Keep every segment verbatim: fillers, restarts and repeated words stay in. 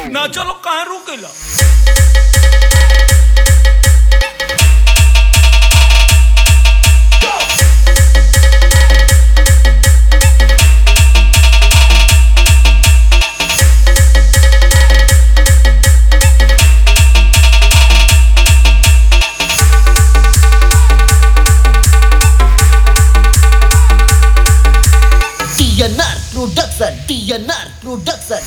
ना चलो कहाँ रुकेला। T N R Production, T N R Production,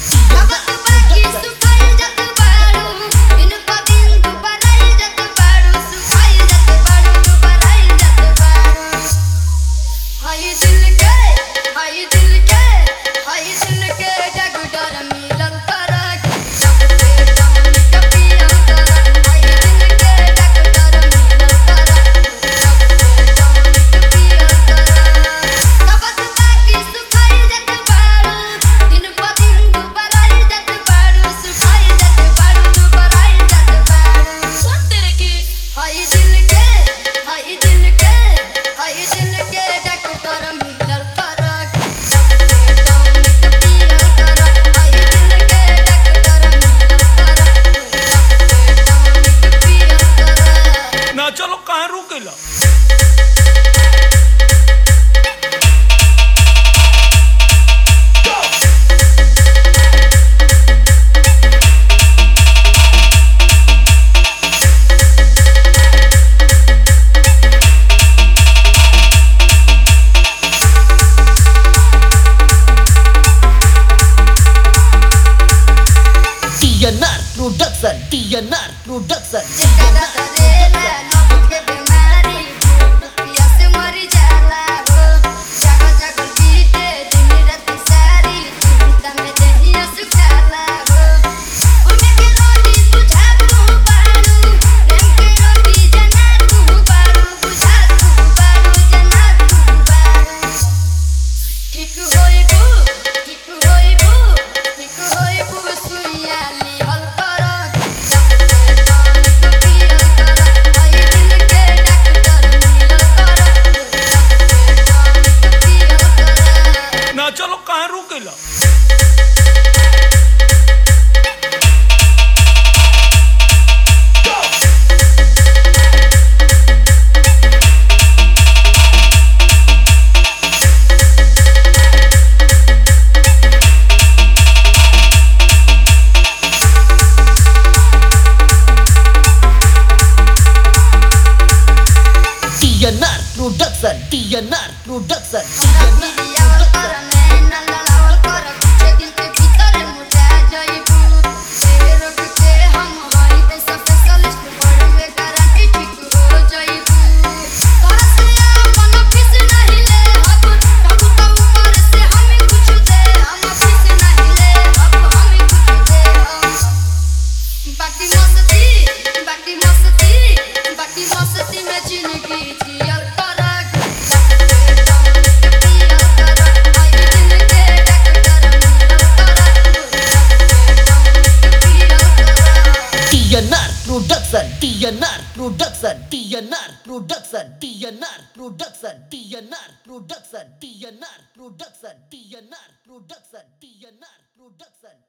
ना चलो कहाँ रुकेला। T N R Production, T N R Production, ना चलो कहाँ रुकेला। T N R Production, T N R Production, T N R Production. T N R Production, T N R Production, T N R Production, T N R Production, T N R Production, T N R Production, T N R Production, T N R Production.